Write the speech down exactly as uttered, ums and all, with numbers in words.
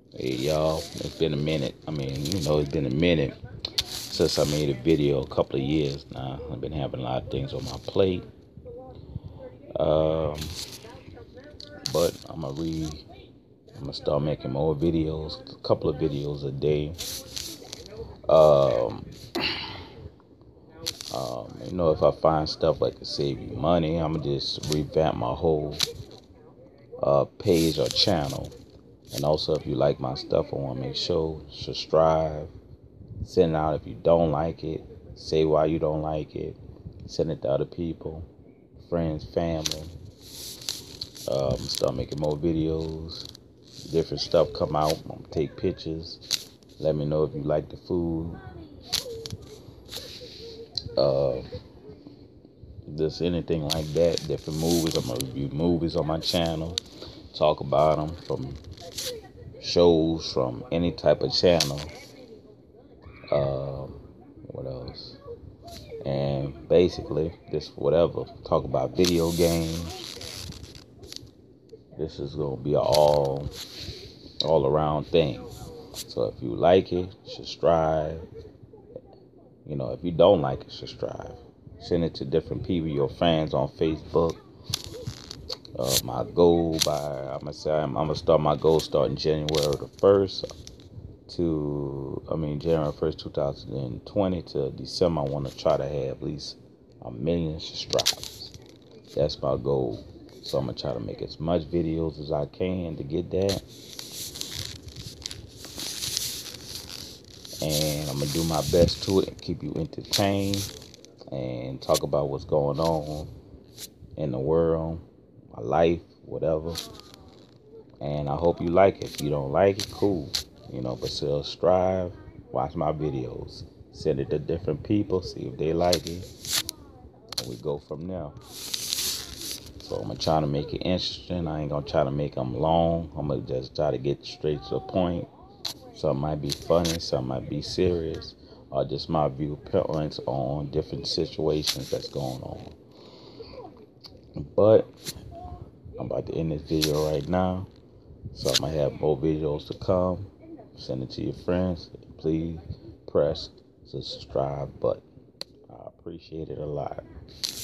Hey y'all, it's been a minute. I mean, you know, it's been a minute since I made a video. A couple of years now. I've been having a lot of things on my plate. Um, but I'm gonna re, I'm gonna start making more videos. A couple of videos a day. Um, um, you know, if I find stuff that can save you money, I'm gonna just revamp my whole uh, page or channel. And also, if you like my stuff, I want to make sure subscribe. Send it out if you don't like it. Say why you don't like it. Send it to other people, friends, family. Um, start making more videos. Different stuff come out. I'm gonna take pictures. Let me know if you like the food. Uh, just anything like that. Different movies. I'm gonna review movies on my channel. Talk about them from shows from any type of channel. Um, what else? And basically, just whatever. Talk about video games. This is gonna be an all all around thing. So if you like it, subscribe. You know, if you don't like it, subscribe. Send it to different people, your fans on Facebook. Uh, my goal by I'm gonna say I'm, I'm gonna start my goal starting January the first to I mean January first, two thousand twenty to December. I want to try to have at least a million subscribers. That's my goal. So I'm gonna try to make as much videos as I can to get that. And I'm gonna do my best to it and keep you entertained and talk about what's going on in the world, my life, whatever. And I hope you like it. If you don't like it, cool. You know, but still strive, watch my videos, send it to different people, see if they like it, and we go from there. So I'm gonna try to make it interesting. I ain't gonna try to make them long. I'm gonna just try to get straight to the point. Some might be funny, some might be serious, or just my viewpoints on different situations that's going on. But I'm about to end this video right now. So I'm gonna have more videos to come. Send it to your friends. Please press the subscribe button. I appreciate it a lot.